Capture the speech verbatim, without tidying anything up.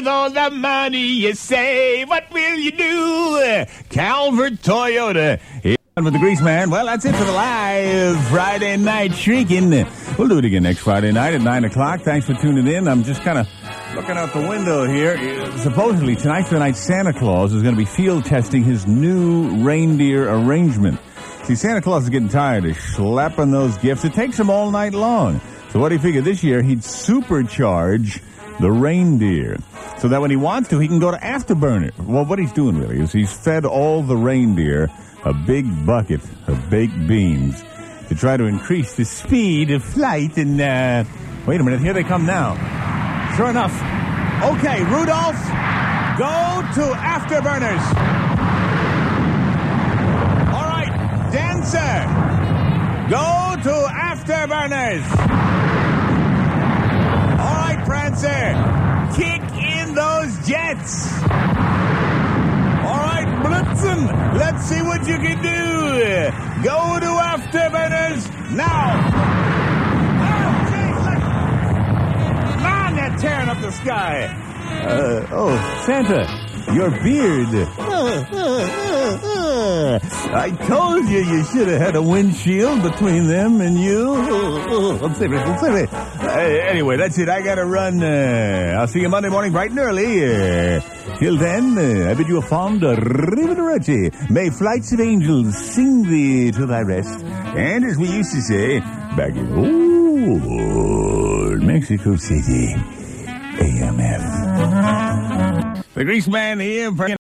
With all the money you save, what will you do? Calvert Toyota. Here with the Grease Man. Well, that's it for the live Friday night shrieking. We'll do it again next Friday night at nine o'clock. Thanks for tuning in. I'm just kind of looking out the window here. Supposedly, tonight, tonight, Santa Claus is going to be field testing his new reindeer arrangement. See, Santa Claus is getting tired of schlepping those gifts. It takes him all night long. So what he figured this year, he'd supercharge the reindeer so that when he wants to, he can go to Afterburner. Well, what he's doing really is he's fed all the reindeer a big bucket of baked beans to try to increase the speed of flight. And, uh, wait a minute, here they come now. Sure enough. Okay, Rudolph, go to Afterburners. All right, Dancer, go to Afterburners. All right, Prancer, kick in those jets. All right, Blitzen, let's see what you can do. Go to Afterburners now. Oh, geez, look. Man, they're tearing up the sky. Uh, oh, Santa, your beard. Uh, uh, uh, uh. I told you you should have had a windshield between them and you. Uh, uh, I'm serious, I'm serious. Uh, anyway, that's it. I got to run. Uh, I'll see you Monday morning bright and early. Uh, till then, uh, I bid you a fond arrivederci. May flights of angels sing thee to thy rest. And as we used to say, back in old Mexico City, A M F. The Grease Man here.